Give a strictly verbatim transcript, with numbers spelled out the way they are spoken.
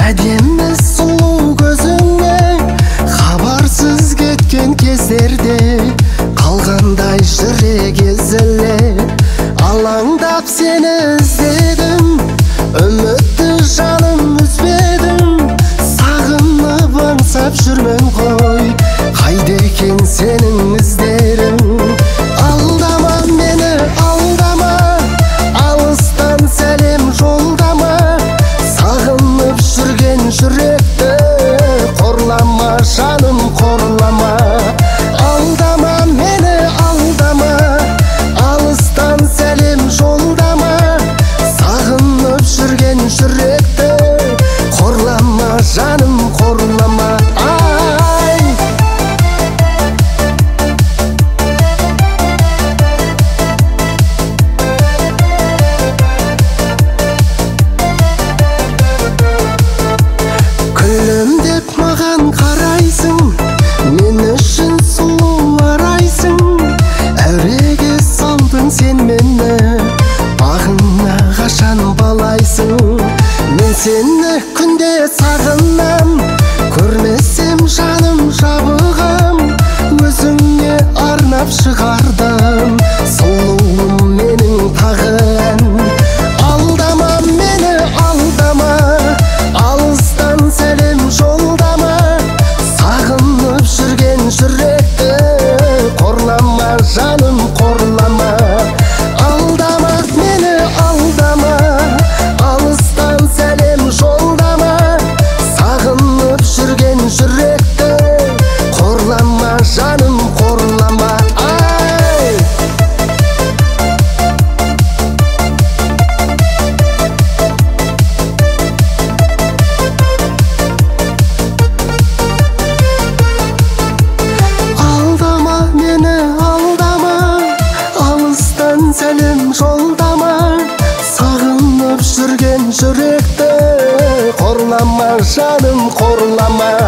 әдемі сұлу көзіңе хабарсыз кеткен кездерде қалғандай жүрек езіле. Алаңдап сені іздедім, үмітті жаным үзбедім, сағынып аңсап жүрмін ғой, қайда екен сенің іздерің? Алдама мені, алдама, алыстан сәлем жолдама, сағынып жүрген жүректі қорлама, жаным қорлама. Алдама мені, алдама, алыстан сәлем жолдама, сағынып жүрген жүректі қорлама, жаным қорлама. Ай! Күлімдеп маған қарайсың, мен үшін сұлу арайсың, әуреге салдың сен мені, бағыңа қашан балайсың? Мен сені күнде сағынам, көрмесем жаным жабығам, өзіңе арнап шығардым сұлуым менің тағы ән. Алдама мені, алдама, алыстан сәлем жолдама, сағынып жүрген жүректі қорлама, жаным қорлама. Алдама мені, алдама, алыстан сәлем жолдама, сағынып жүрген жүректі қорлама, жаным қорлама. Ай! Алдама мені, алдама, алыстан сәлем жолдама, сағынып жүрген жүректі қорлама, жаным қорлама.